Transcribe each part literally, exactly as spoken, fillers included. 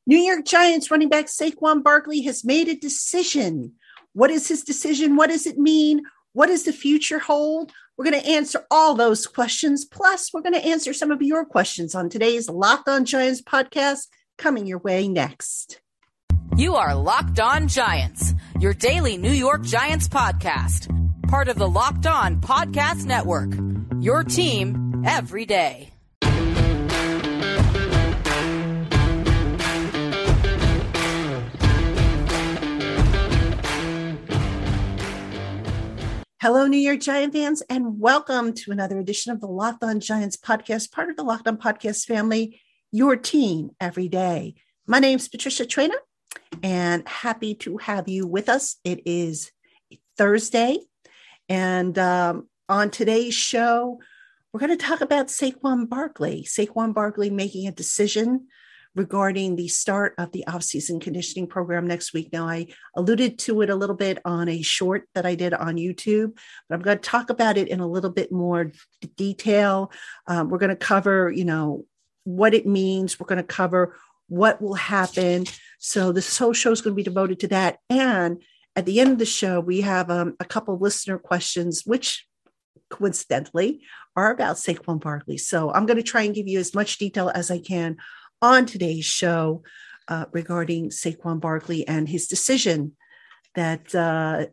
New York Giants running back Saquon Barkley has made a decision. What is his decision? What does it mean? What does the future hold? We're going to answer all those questions. Plus, we're going to answer some of your questions on today's Locked On Giants podcast, coming your way next. You are Locked On Giants, your daily New York Giants podcast. Part of the Locked On Podcast Network, your team every day. Hello, New York Giant fans, and welcome to another edition of the Locked On Giants podcast, part of the Locked On Podcast family, your team every day. My name's Patricia Traina, and happy to have you with us. It is Thursday, and um, on today's show, we're going to talk about Saquon Barkley. Saquon Barkley making a decision regarding the start of the off-season conditioning program next week. Now, I alluded to it a little bit on a short that I did on YouTube, but I'm going to talk about it in a little bit more d- detail. Um, we're going to cover, you know, what it means. We're going to cover what will happen. So this whole show is going to be devoted to that. And at the end of the show, we have um, a couple of listener questions, which coincidentally are about Saquon Barkley. So I'm going to try and give you as much detail as I can on today's show uh, regarding Saquon Barkley and his decision that uh,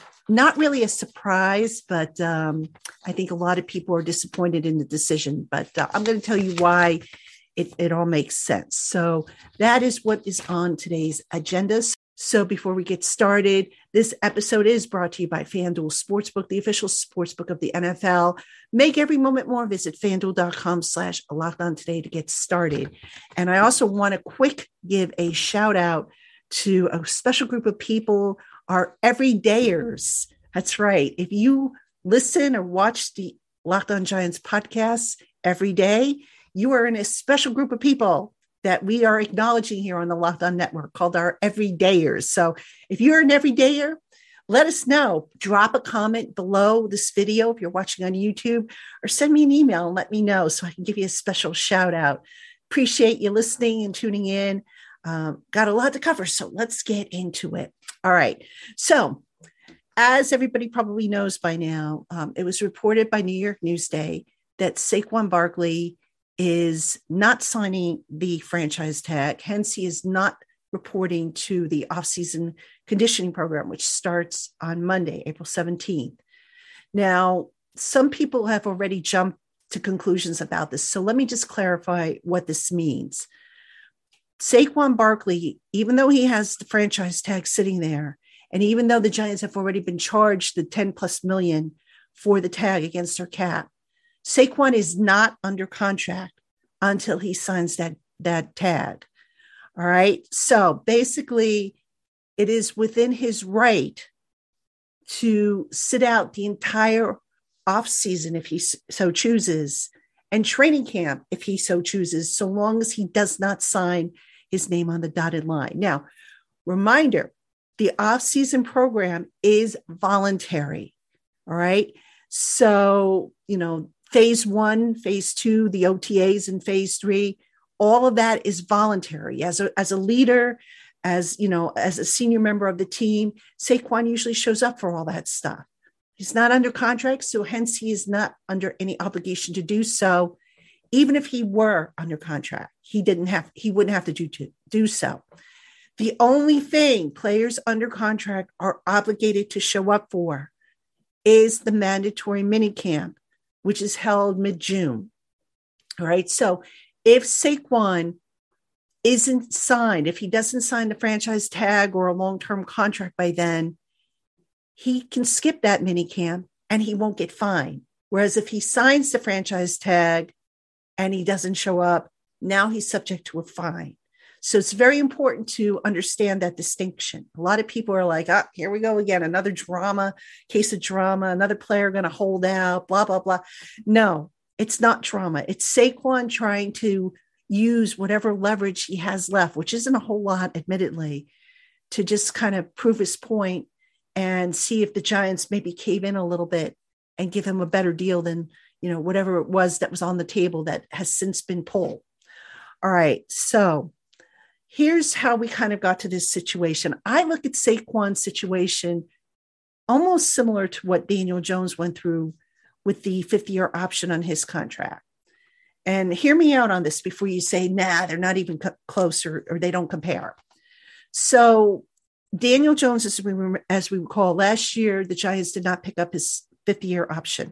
not really a surprise, but um, I think a lot of people are disappointed in the decision, but uh, I'm going to tell you why it, it all makes sense. So that is what is on today's agenda. So before we get started, this episode is brought to you by FanDuel Sportsbook, the official sportsbook of the N F L. Make every moment more. Visit FanDuel.com slash locked on today to get started. And I also want to quick give a shout out to a special group of people, our everydayers. That's right. If you listen or watch the Locked On Giants podcast every day, you are in a special group of people that we are acknowledging here on the Locked On Network called our everydayers. So if you're an everydayer, let us know. Drop a comment below this video if you're watching on YouTube, or send me an email and let me know so I can give you a special shout out. Appreciate you listening and tuning in. Um, got a lot to cover, so let's get into it. All right. So as everybody probably knows by now, um, it was reported by New York Newsday that Saquon Barkley is not signing the franchise tag. Hence, he is not reporting to the off-season conditioning program, which starts on Monday, April seventeenth. Now, some people have already jumped to conclusions about this. So let me just clarify what this means. Saquon Barkley, even though he has the franchise tag sitting there, and even though the Giants have already been charged the ten plus million for the tag against their cap, Saquon is not under contract until he signs that, that tag. All right. So basically, it is within his right to sit out the entire offseason if he so chooses, and training camp if he so chooses, so long as he does not sign his name on the dotted line. Now, reminder, the offseason program is voluntary. All right. So, you know, phase one, phase two, the O T As in phase three, all of that is voluntary. As a, as a leader, as, you know, as a senior member of the team, Saquon usually shows up for all that stuff. He's not under contract, so hence he is not under any obligation to do so. Even if he were under contract, he didn't have, he wouldn't have to do, to do so. The only thing players under contract are obligated to show up for is the mandatory minicamp, which is held mid-June. All right. So if Saquon isn't signed, if he doesn't sign the franchise tag or a long-term contract by then, he can skip that minicamp and he won't get fined. Whereas if he signs the franchise tag and he doesn't show up, now he's subject to a fine. So it's very important to understand that distinction. A lot of people are like, ah, here we go again, another drama, case of drama, another player going to hold out, blah, blah, blah. No, it's not drama. It's Saquon trying to use whatever leverage he has left, which isn't a whole lot, admittedly, to just kind of prove his point and see if the Giants maybe cave in a little bit and give him a better deal than, you know, whatever it was that was on the table that has since been pulled. All right. So here's how we kind of got to this situation. I look at Saquon's situation almost similar to what Daniel Jones went through with the fifth-year option on his contract. And hear me out on this before you say, nah, they're not even co- close or, or they don't compare. So Daniel Jones, as we, remember, as we recall, last year, the Giants did not pick up his fifth-year option.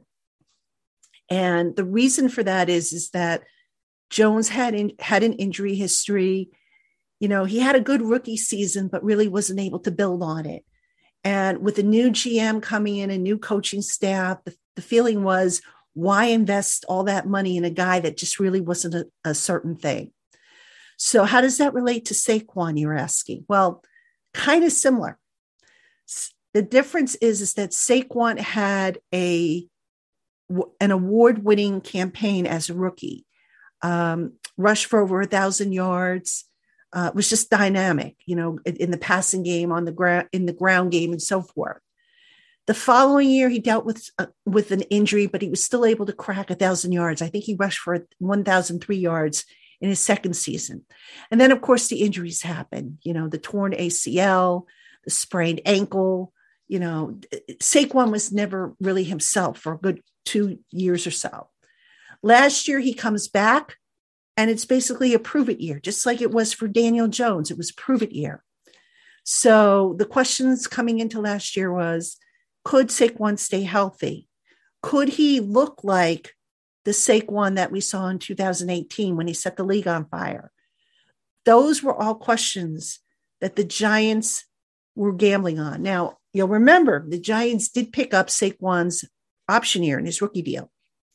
And the reason for that is, is that Jones had in, had an injury history. You know, he had a good rookie season, but really wasn't able to build on it. And with a new G M coming in, a new coaching staff, the, the feeling was, why invest all that money in a guy that just really wasn't a, a certain thing? So how does that relate to Saquon, you're asking? Well, kind of similar. The difference is, is that Saquon had a an award-winning campaign as a rookie, um, rushed for over a thousand yards, uh, was just dynamic, you know, in, in the passing game, on the ground, in the ground game, and so forth. The following year, he dealt with uh, with an injury, but he was still able to crack a thousand yards. I think he rushed for one thousand three yards in his second season. And then, of course, the injuries happened, you know, the torn A C L, the sprained ankle. You know, Saquon was never really himself for a good two years or so. Last year, he comes back, and it's basically a prove-it year, just like it was for Daniel Jones. It was a prove-it year. So the questions coming into last year was, could Saquon stay healthy? Could he look like the Saquon that we saw in two thousand eighteen when he set the league on fire? Those were all questions that the Giants were gambling on. Now, you'll remember the Giants did pick up Saquon's option year in his rookie deal.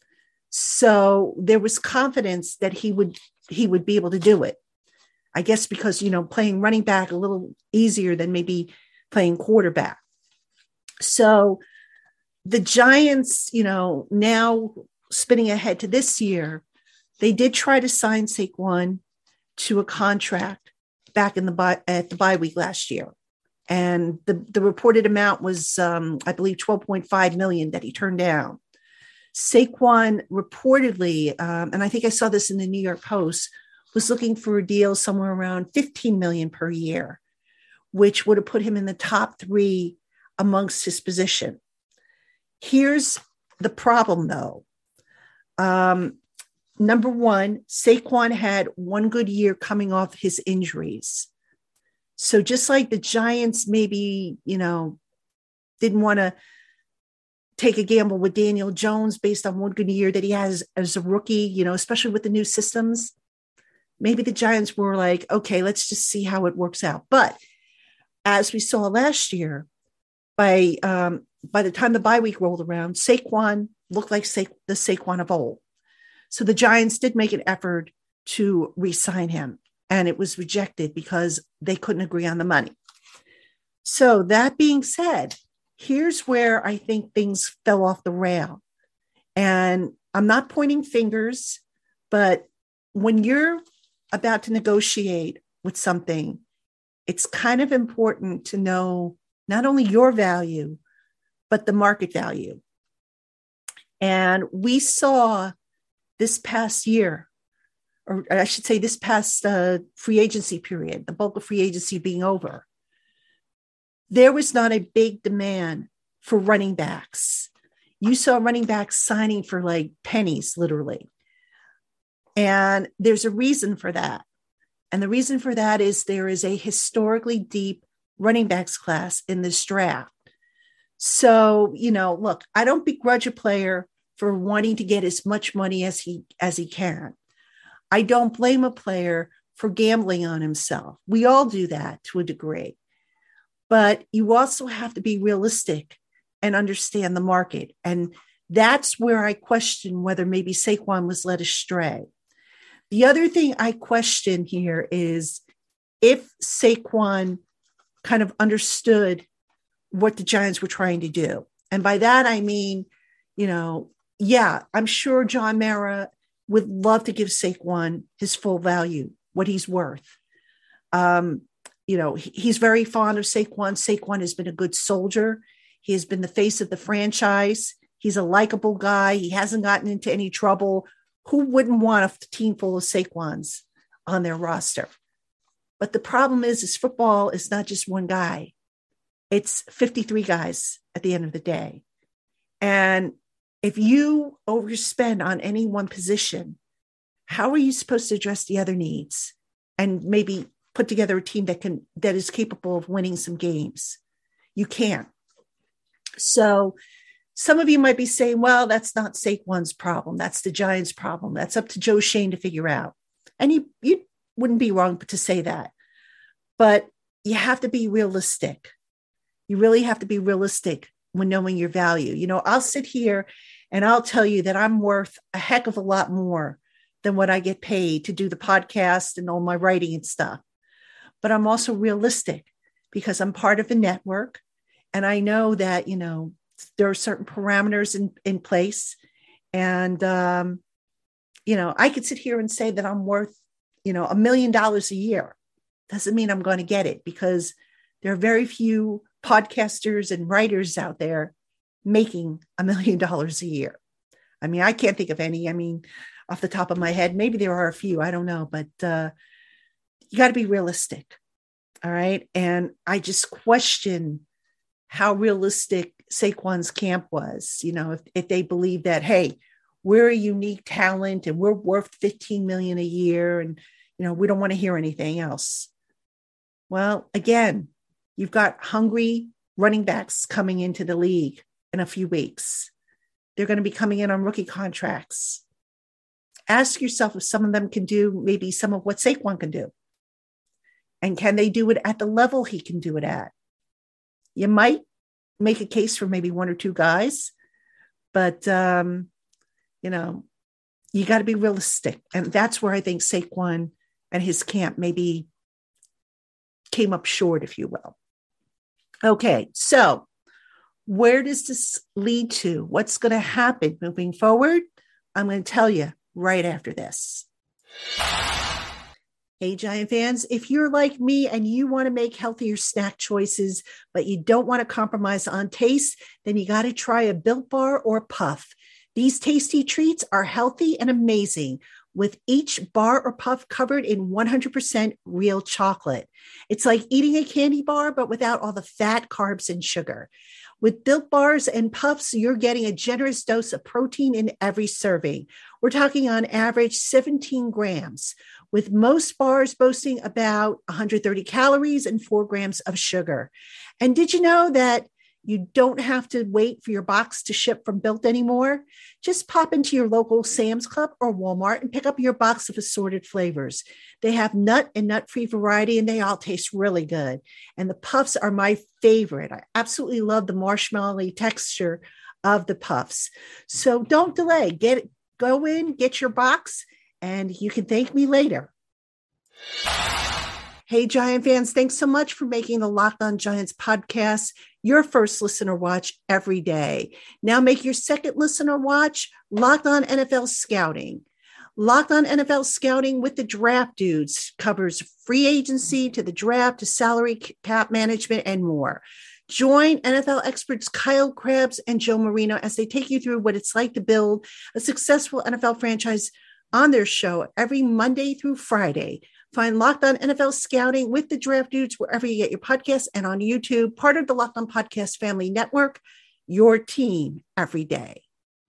So there was confidence that he would he would be able to do it. I guess because, you know, playing running back a little easier than maybe playing quarterback. So the Giants, you know, now spinning ahead to this year, they did try to sign Saquon to a contract back in the bye, at the bye week last year. And the, the reported amount was, um, I believe, twelve point five million dollars that he turned down. Saquon reportedly, um, and I think I saw this in the New York Post, was looking for a deal somewhere around fifteen million dollars per year, which would have put him in the top three amongst his position. Here's the problem, though. Um, number one, Saquon had one good year coming off his injuries. So just like the Giants maybe, you know, didn't want to take a gamble with Daniel Jones based on one good year that he has as a rookie, you know, especially with the new systems, maybe the Giants were like, okay, let's just see how it works out. But as we saw last year, By um, by the time the bye week rolled around, Saquon looked like Sa- the Saquon of old. So the Giants did make an effort to re-sign him, and it was rejected because they couldn't agree on the money. So that being said, here's where I think things fell off the rail. And I'm not pointing fingers, but when you're about to negotiate with something, it's kind of important to know not only your value, but the market value. And we saw this past year, or I should say this past uh, free agency period, the bulk of free agency being over, there was not a big demand for running backs. You saw running backs signing for like pennies, literally. And there's a reason for that. And the reason for that is there is a historically deep running backs class in this draft. So, you know, look, I don't begrudge a player for wanting to get as much money as he as he can. I don't blame a player for gambling on himself. We all do that to a degree. But you also have to be realistic and understand the market. And that's where I question whether maybe Saquon was led astray. The other thing I question here is if Saquon kind of understood what the Giants were trying to do. And by that, I mean, you know, yeah, I'm sure John Mara would love to give Saquon his full value, what he's worth. Um, you know, he, he's very fond of Saquon. Saquon has been a good soldier. He has been the face of the franchise. He's a likable guy. He hasn't gotten into any trouble. Who wouldn't want a team full of Saquons on their roster? But the problem is, is football is not just one guy. It's fifty-three guys at the end of the day. And if you overspend on any one position, how are you supposed to address the other needs and maybe put together a team that can, that is capable of winning some games? You can't. So some of you might be saying, well, that's not Saquon's problem. That's the Giants' problem. That's up to Joe Schoen to figure out. And you, you wouldn't be wrong to say that. But you have to be realistic. You really have to be realistic when knowing your value. You know, I'll sit here and I'll tell you that I'm worth a heck of a lot more than what I get paid to do the podcast and all my writing and stuff. But I'm also realistic because I'm part of a network. And I know that, you know, there are certain parameters in, in place. And, um, you know, I could sit here and say that I'm worth, you know, a million dollars a year. Doesn't mean I'm going to get it, because there are very few podcasters and writers out there making a million dollars a year. I mean, I can't think of any. I mean, off the top of my head, maybe there are a few, I don't know, but uh, you got to be realistic. All right. And I just question how realistic Saquon's camp was, you know, if, if they believe that, hey, we're a unique talent and we're worth fifteen million a year and, you know, we don't want to hear anything else. Well, again, you've got hungry running backs coming into the league in a few weeks. They're going to be coming in on rookie contracts. Ask yourself if some of them can do maybe some of what Saquon can do. And can they do it at the level he can do it at? You might make a case for maybe one or two guys, but, um, you know, you got to be realistic. And that's where I think Saquon and his camp maybe came up short, if you will. Okay, so where does this lead to? What's going to happen moving forward? I'm going to tell you right after this. Hey, Giant fans, if you're like me and you want to make healthier snack choices, but you don't want to compromise on taste, then you got to try a Built Bar or Puff. These tasty treats are healthy and amazing, with each bar or puff covered in one hundred percent real chocolate. It's like eating a candy bar, but without all the fat, carbs, and sugar. With Built Bars and Puffs, you're getting a generous dose of protein in every serving. We're talking on average seventeen grams, with most bars boasting about one hundred thirty calories and four grams of sugar. And did you know that you don't have to wait for your box to ship from Built anymore? Just pop into your local Sam's Club or Walmart and pick up your box of assorted flavors. They have nut and nut-free variety, and they all taste really good. And the Puffs are my favorite. I absolutely love the marshmallow texture of the Puffs. So don't delay. Get it, go in, get your box, and you can thank me later. Hey, Giant fans, thanks so much for making the Locked On Giants podcast your first listener watch every day. Now make your second listener watch Locked On N F L Scouting. Locked On N F L Scouting with the Draft Dudes covers free agency to the draft to salary cap management and more. Join N F L experts Kyle Krabs and Joe Marino as they take you through what it's like to build a successful N F L franchise on their show every Monday through Friday. Find Locked On N F L Scouting with the Draft Dudes wherever you get your podcasts and on YouTube, part of the Locked On Podcast Family Network, your team every day.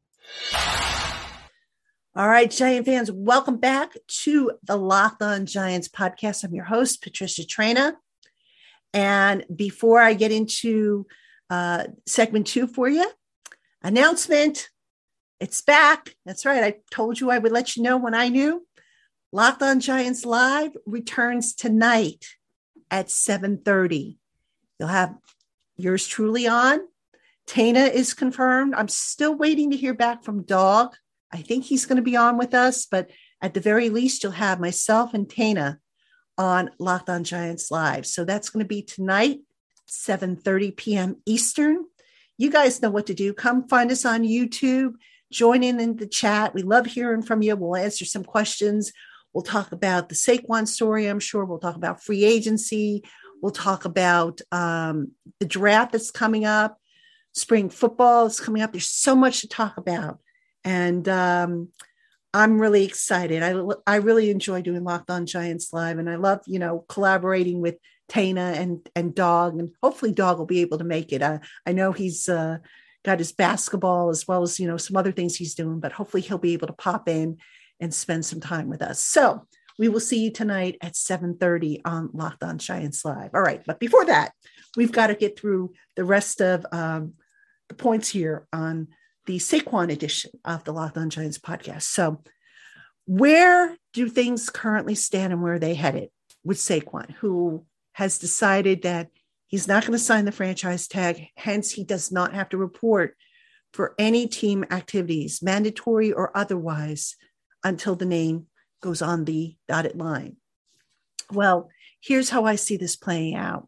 All right, Giant fans, welcome back to the Locked On Giants podcast. I'm your host, Patricia Traina. And before I get into uh, segment two for you, announcement, it's back. That's right. I told you I would let you know when I knew. Locked On Giants Live returns tonight at seven thirty. You'll have yours truly on. Tana is confirmed. I'm still waiting to hear back from Dog. I think he's going to be on with us, but at the very least, you'll have myself and Tana on Locked On Giants Live. So that's going to be tonight, seven thirty p.m. Eastern. You guys know what to do. Come find us on YouTube. Join in in the chat. We love hearing from you. We'll answer some questions. We'll talk about the Saquon story, I'm sure. We'll talk about free agency. We'll talk about um, the draft that's coming up. Spring football is coming up. There's so much to talk about. And um, I'm really excited. I, I really enjoy doing Locked On Giants Live, and I love, you know, collaborating with Tana and, and Dog, and hopefully Dog will be able to make it. I, I know he's uh, got his basketball as well as, you know, some other things he's doing, but hopefully he'll be able to pop in and spend some time with us. So we will see you tonight at seven thirty on Locked On Giants Live. All right. But before that, we've got to get through the rest of um, the points here on the Saquon edition of the Locked On Giants podcast. So where do things currently stand and where are they headed with Saquon, who has decided that he's not going to sign the franchise tag. Hence, he does not have to report for any team activities, mandatory or otherwise, until the name goes on the dotted line. Well, here's how I see this playing out.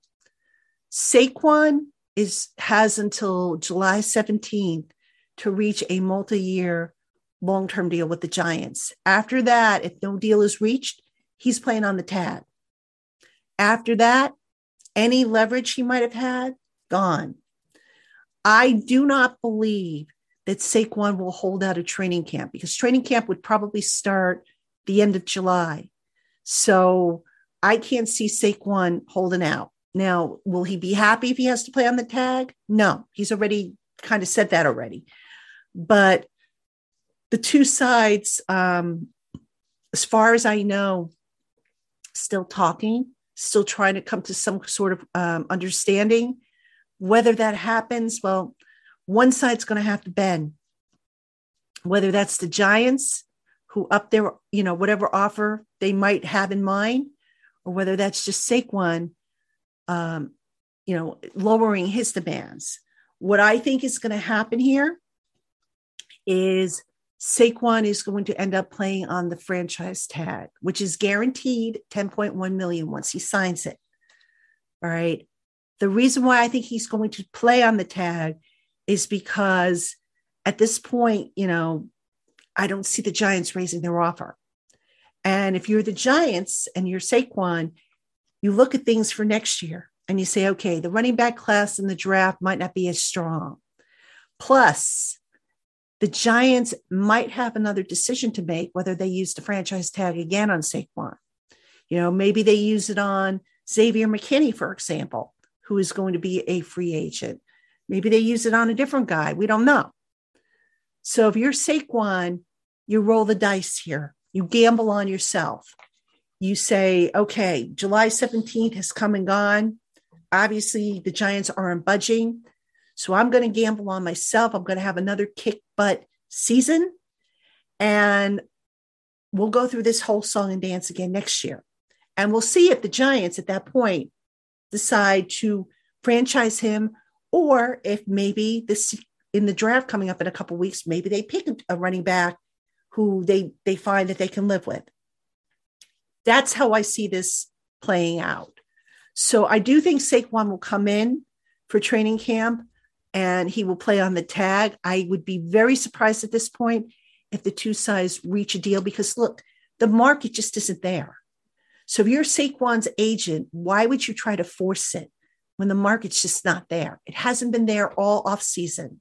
Saquon is has until July seventeenth to reach a multi-year long-term deal with the Giants. After that, if no deal is reached, he's playing on the tag. After that, any leverage he might have had, gone. I do not believe that Saquon will hold out a training camp because training camp would probably start the end of July. So I can't see Saquon holding out. Now, will he be happy if he has to play on the tag? No, he's already kind of said that already. But the two sides, um, as far as I know, still talking, still trying to come to some sort of um, understanding. Whether that happens, well, one side's going to have to bend. Whether that's the Giants who up their, you know, whatever offer they might have in mind, or whether that's just Saquon, um, you know, lowering his demands. What I think is going to happen here is Saquon is going to end up playing on the franchise tag, which is guaranteed ten point one million dollars once he signs it. All right. The reason why I think he's going to play on the tag is because at this point, you know, I don't see the Giants raising their offer. And if you're the Giants and you're Saquon, you look at things for next year and you say, okay, the running back class in the draft might not be as strong. Plus, the Giants might have another decision to make, whether they use the franchise tag again on Saquon. You know, maybe they use it on Xavier McKinney, for example, who is going to be a free agent. Maybe they use it on a different guy. We don't know. So if you're Saquon, you roll the dice here. You gamble on yourself. You say, okay, July seventeenth has come and gone. Obviously, the Giants aren't budging. So I'm going to gamble on myself. I'm going to have another kick butt season. And we'll go through this whole song and dance again next year. And we'll see if the Giants at that point decide to franchise him, or if maybe this in the draft coming up in a couple of weeks, maybe they pick a running back who they, they find that they can live with. That's how I see this playing out. So I do think Saquon will come in for training camp and he will play on the tag. I would be very surprised at this point if the two sides reach a deal, because look, the market just isn't there. So if you're Saquon's agent, why would you try to force it when the market's just not there? It hasn't been there all off season.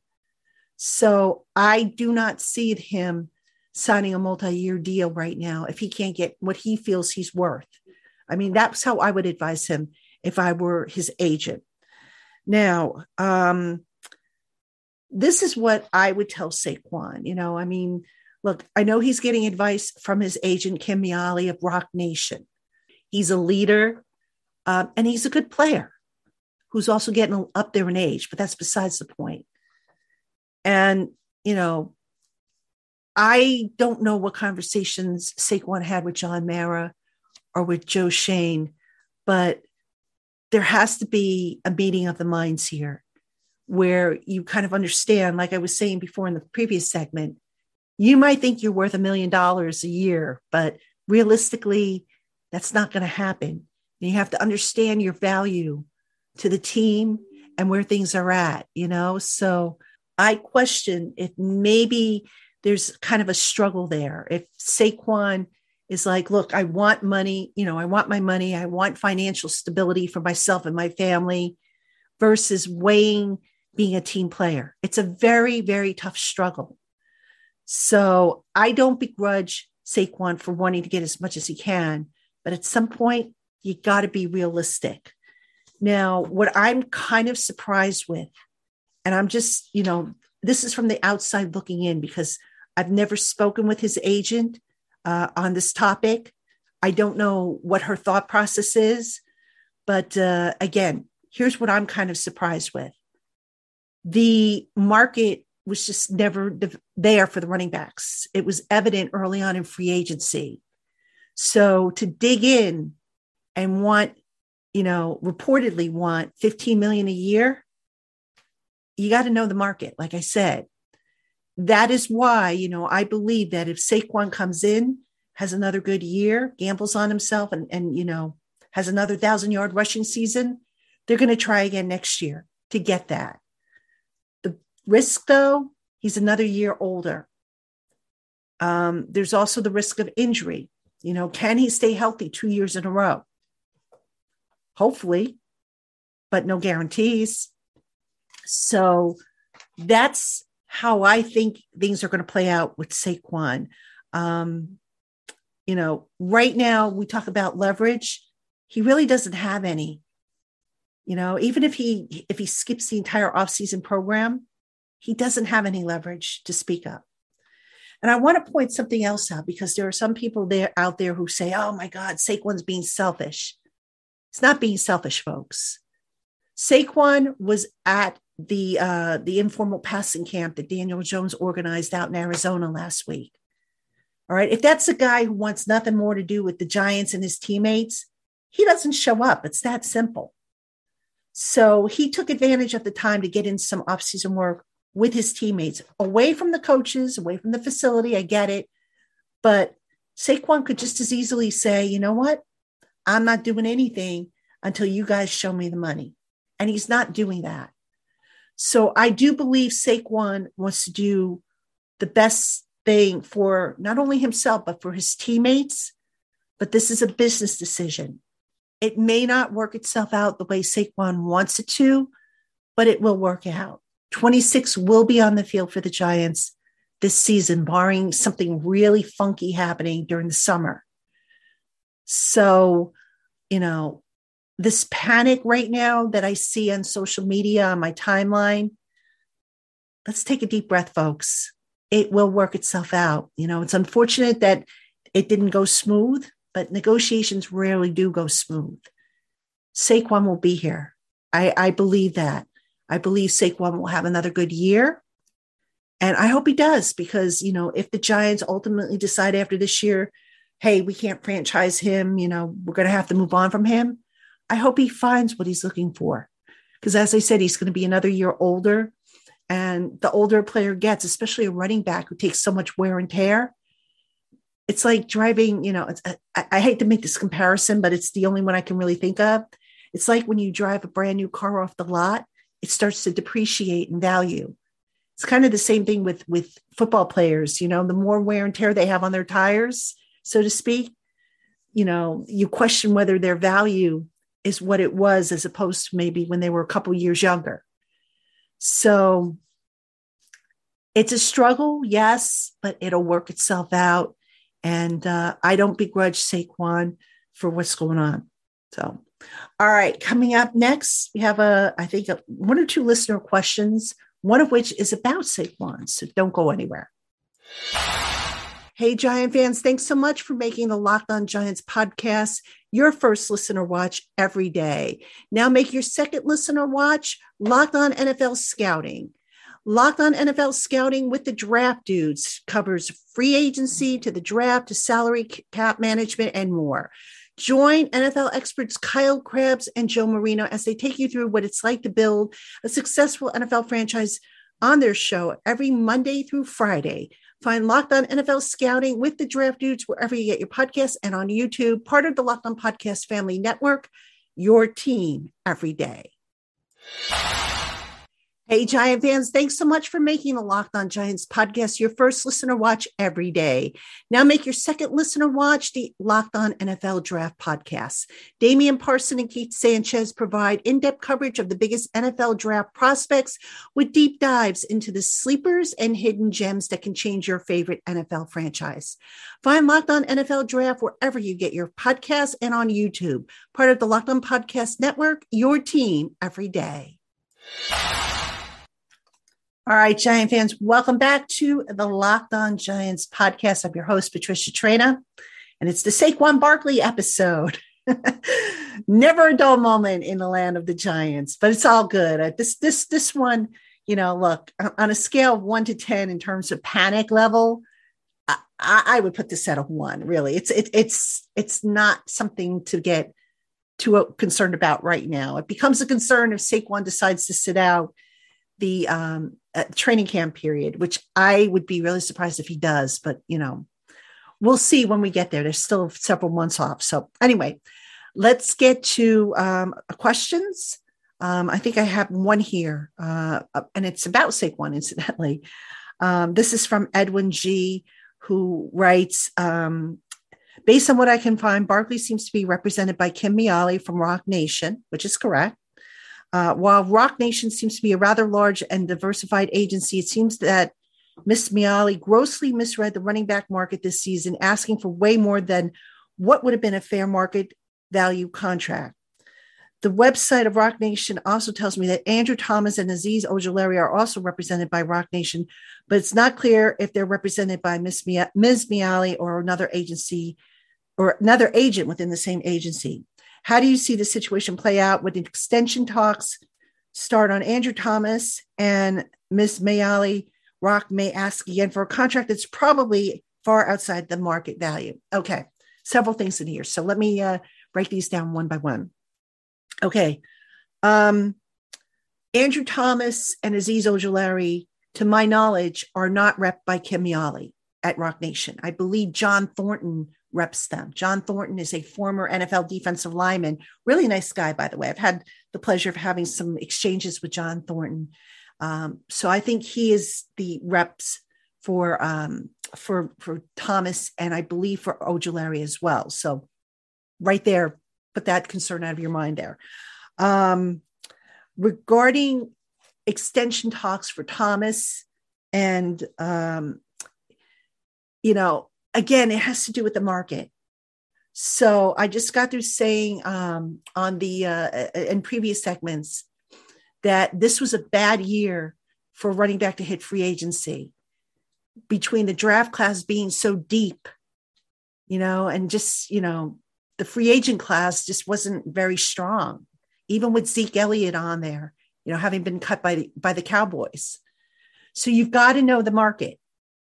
So I do not see him signing a multi-year deal right now if he can't get what he feels he's worth. I mean, that's how I would advise him if I were his agent. Now, um, this is what I would tell Saquon. You know, I mean, look, I know he's getting advice from his agent, Kim Miali of Rock Nation. He's a leader, um, and he's a good player who's also getting up there in age, but that's besides the point. And, you know, I don't know what conversations Saquon had with John Mara or with Joe Schoen, but there has to be a meeting of the minds here where you kind of understand, like I was saying before in the previous segment, you might think you're worth a million dollars a year, but realistically, that's not going to happen. You have to understand your value to the team and where things are at, you know? So I question if maybe there's kind of a struggle there. If Saquon is like, look, I want money, you know, I want my money. I want financial stability for myself and my family versus weighing being a team player. It's a very, very tough struggle. So I don't begrudge Saquon for wanting to get as much as he can, but at some point, you got to be realistic. Now, what I'm kind of surprised with, and I'm just, you know, this is from the outside looking in because I've never spoken with his agent uh, on this topic. I don't know what her thought process is, but uh, again, here's what I'm kind of surprised with. The market was just never there for the running backs. It was evident early on in free agency. So to dig in and want, you know, reportedly want fifteen million dollars a year, you got to know the market. Like I said, that is why, you know, I believe that if Saquon comes in, has another good year, gambles on himself and, and you know, has another thousand yard rushing season, they're going to try again next year to get that. The risk, though, he's another year older. Um, there's also the risk of injury. You know, can he stay healthy two years in a row? Hopefully, but no guarantees. So that's how I think things are going to play out with Saquon. Um, you know, right now we talk about leverage. He really doesn't have any. You know, even if he if he skips the entire offseason program, he doesn't have any leverage to speak of. And I want to point something else out because there are some people there out there who say, oh my God, Saquon's being selfish. It's not being selfish, folks. Saquon was at the uh, the informal passing camp that Daniel Jones organized out in Arizona last week. All right. If that's a guy who wants nothing more to do with the Giants and his teammates, he doesn't show up. It's that simple. So he took advantage of the time to get in some offseason work with his teammates, away from the coaches, away from the facility. I get it. But Saquon could just as easily say, you know what? I'm not doing anything until you guys show me the money. And he's not doing that. So I do believe Saquon wants to do the best thing for not only himself, but for his teammates. But this is a business decision. It may not work itself out the way Saquon wants it to, but it will work out. twenty-six will be on the field for the Giants this season, barring something really funky happening during the summer. So, you know, this panic right now that I see on social media, on my timeline, let's take a deep breath, folks. It will work itself out. You know, it's unfortunate that it didn't go smooth, but negotiations rarely do go smooth. Saquon will be here. I, I believe that. I believe Saquon will have another good year. And I hope he does because, you know, if the Giants ultimately decide after this year, hey, we can't franchise him, you know, we're going to have to move on from him. I hope he finds what he's looking for. Because as I said, he's going to be another year older. And the older a player gets, especially a running back who takes so much wear and tear, it's like driving, you know, it's, I, I hate to make this comparison, but it's the only one I can really think of. It's like when you drive a brand new car off the lot, it starts to depreciate in value. It's kind of the same thing with, with football players. You know, the more wear and tear they have on their tires, so to speak, you know, you question whether their value is what it was as opposed to maybe when they were a couple years younger. So it's a struggle, yes, but it'll work itself out. And uh, I don't begrudge Saquon for what's going on. So, all right, coming up next, we have a, I think, a, one or two listener questions, one of which is about Saquon. So don't go anywhere. Hey, Giant fans, thanks so much for making the Locked On Giants podcast your first listener watch every day. Now make your second listener watch Locked On N F L Scouting. Locked On N F L Scouting with the Draft Dudes covers free agency to the draft to salary cap management and more. Join N F L experts Kyle Krabs and Joe Marino as they take you through what it's like to build a successful N F L franchise on their show every Monday through Friday. Find Locked On N F L Scouting with the Draft Dudes wherever you get your podcasts and on YouTube, part of the Locked On Podcast Family Network, your team every day. Hey, Giant fans, thanks so much for making the Locked On Giants podcast your first listener watch every day. Now make your second listener watch the Locked On N F L Draft podcast. Damian Parson and Keith Sanchez provide in-depth coverage of the biggest N F L draft prospects with deep dives into the sleepers and hidden gems that can change your favorite N F L franchise. Find Locked On N F L Draft wherever you get your podcasts and on YouTube. Part of the Locked On Podcast Network, your team every day. All right, Giant fans, welcome back to the Locked On Giants podcast. I'm your host, Patricia Traina, and it's the Saquon Barkley episode. Never a dull moment in the land of the Giants, but it's all good. Uh, this, this, this one, you know, look, on a scale of one to ten in terms of panic level, I, I would put this at a one. Really, it's it, it's it's not something to get too concerned about right now. It becomes a concern if Saquon decides to sit out the um, uh, training camp period, which I would be really surprised if he does, but you know, we'll see when we get there. There's still several months off. So anyway, let's get to um, questions. Um, I think I have one here uh, and it's about Saquon, incidentally. Um, this is from Edwin G, who writes, um, based on what I can find, Barkley seems to be represented by Kim Miali from Rock Nation, which is correct. Uh, while Rock Nation seems to be a rather large and diversified agency, it seems that Miss Miali grossly misread the running back market this season, asking for way more than what would have been a fair market value contract. The website of Rock Nation also tells me that Andrew Thomas and Azeez Ojulari are also represented by Rock Nation, but it's not clear if they're represented by Miss Mia- Miz Miali or another agency or another agent within the same agency. How do you see the situation play out when the extension talks start on Andrew Thomas and Miz Miali? Rock may ask again for a contract that's probably far outside the market value. Okay, several things in here. So let me uh, break these down one by one. Okay, um, Andrew Thomas and Azeez Ojulari, to my knowledge, are not repped by Kim Miali at Rock Nation. I believe John Thornton reps them. John Thornton is a former N F L defensive lineman, really nice guy, by the way. I've had the pleasure of having some exchanges with John Thornton. Um, so I think he is the reps for, um, for, for Thomas and I believe for Ojulari as well. So right there, put that concern out of your mind there. Um, regarding extension talks for Thomas and, um, you know, again, it has to do with the market. So I just got through saying um, on the uh, in previous segments that this was a bad year for running back to hit free agency between the draft class being so deep, you know, and just, you know, the free agent class just wasn't very strong, even with Zeke Elliott on there, you know, having been cut by the, by the Cowboys. So you've got to know the market.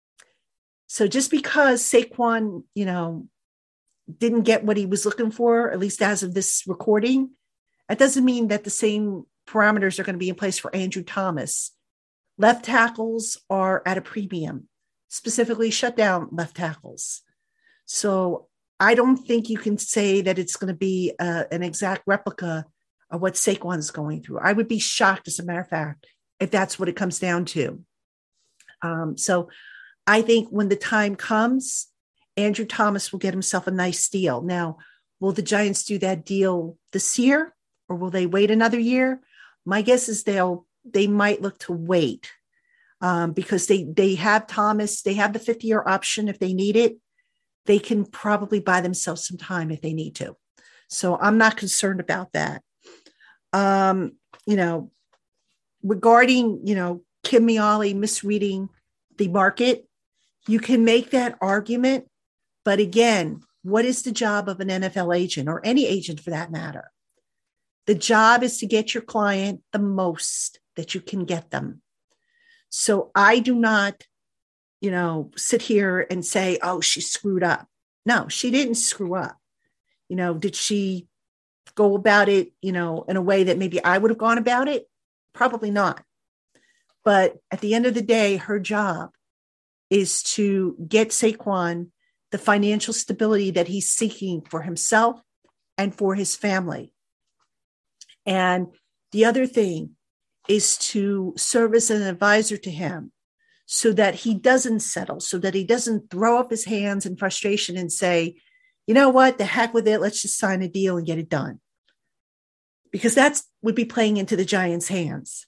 So just because Saquon, you know, didn't get what he was looking for, at least as of this recording, that doesn't mean that the same parameters are going to be in place for Andrew Thomas. Left tackles are at a premium, specifically shutdown left tackles. So I don't think you can say that it's going to be uh, an exact replica of what Saquon's going through. I would be shocked, as a matter of fact, if that's what it comes down to. Um, so I think when the time comes, Andrew Thomas will get himself a nice deal. Now, will the Giants do that deal this year or will they wait another year? My guess is they'll, they might look to wait um, because they, they have Thomas, they have the fifty year option. If they need it, they can probably buy themselves some time if they need to. So I'm not concerned about that. Um, you know, regarding, you know, Kim Miali misreading the market, you can make that argument, but again, what is the job of an N F L agent or any agent for that matter? The job is to get your client the most that you can get them. So I do not, you know, sit here and say, oh, she screwed up. No, she didn't screw up. You know, did she go about it, you know, in a way that maybe I would have gone about it? Probably not. But at the end of the day, her job is to get Saquon the financial stability that he's seeking for himself and for his family. And the other thing is to serve as an advisor to him so that he doesn't settle, so that he doesn't throw up his hands in frustration and say, you know what, the heck with it, let's just sign a deal and get it done. Because that's would be playing into the Giants' hands.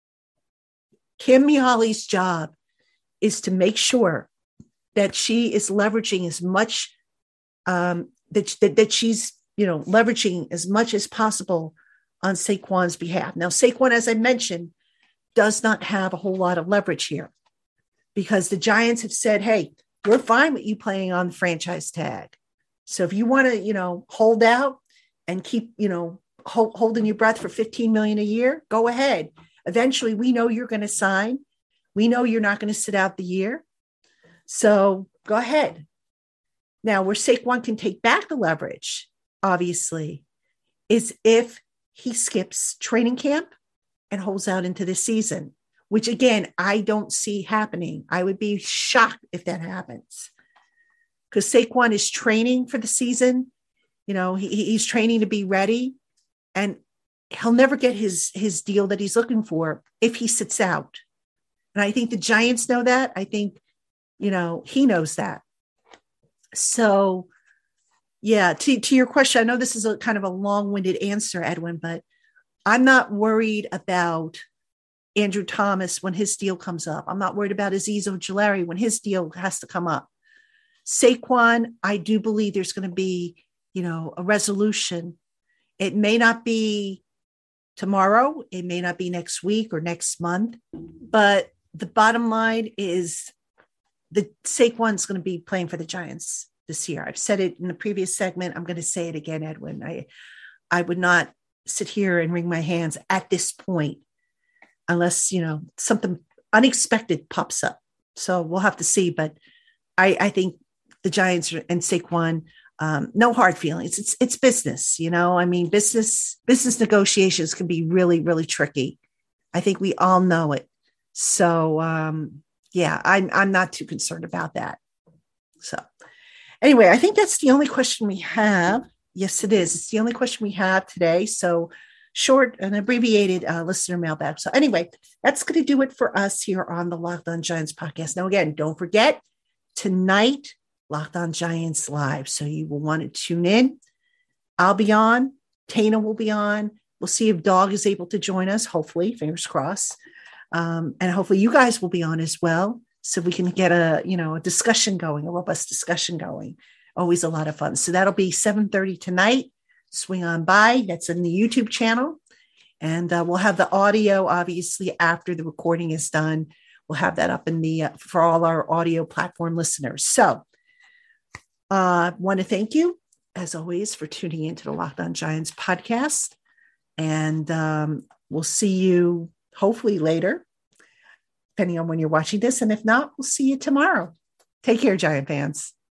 Kim Mihali's job is to make sure that she is leveraging as much, um, that, that, that she's, you know, leveraging as much as possible on Saquon's behalf. Now, Saquon, as I mentioned, does not have a whole lot of leverage here because the Giants have said, hey, we're fine with you playing on the franchise tag. So if you want to, you know, hold out and keep, you know, hold, holding your breath for fifteen million dollars a year, go ahead. Eventually, we know you're going to sign. We know you're not going to sit out the year. So go ahead. Now, where Saquon can take back the leverage, obviously, is if he skips training camp and holds out into the season, which, again, I don't see happening. I would be shocked if that happens because Saquon is training for the season. You know, he, he's training to be ready, and he'll never get his, his deal that he's looking for if he sits out. And I think the Giants know that. I think, you know, he knows that. So, yeah, to, to your question, I know this is a kind of a long-winded answer, Edwin, but I'm not worried about Andrew Thomas when his deal comes up. I'm not worried about Azeez Ojulari when his deal has to come up. Saquon, I do believe there's going to be, you know, a resolution. It may not be tomorrow. It may not be next week or next month, but the bottom line is the Saquon's going to be playing for the Giants this year. I've said it in the previous segment. I'm going to say it again, Edwin. I, I would not sit here and wring my hands at this point unless, you know, something unexpected pops up. So we'll have to see. But I, I think the Giants and Saquon, um, no hard feelings. It's it's business, you know. I mean, business business negotiations can be really, really tricky. I think we all know it. So um, yeah, I'm I'm not too concerned about that. So anyway, I think that's the only question we have. Yes, it is. It's the only question we have today. So short and abbreviated uh, listener mailbag. So anyway, that's going to do it for us here on the Locked On Giants podcast. Now, again, don't forget tonight, Locked On Giants Live. So you will want to tune in. I'll be on. Tana will be on. We'll see if Dog is able to join us. Hopefully, fingers crossed. Um, and hopefully you guys will be on as well. So we can get a, you know, a discussion going, a robust discussion going. Always a lot of fun. So that'll be seven thirty tonight. Swing on by. That's in the YouTube channel. And uh, we'll have the audio, obviously, after the recording is done. We'll have that up in the, uh, for all our audio platform listeners. So I uh, want to thank you, as always, for tuning into the Locked On Giants podcast. And um, we'll see you hopefully later, depending on when you're watching this. And if not, we'll see you tomorrow. Take care, Giant fans.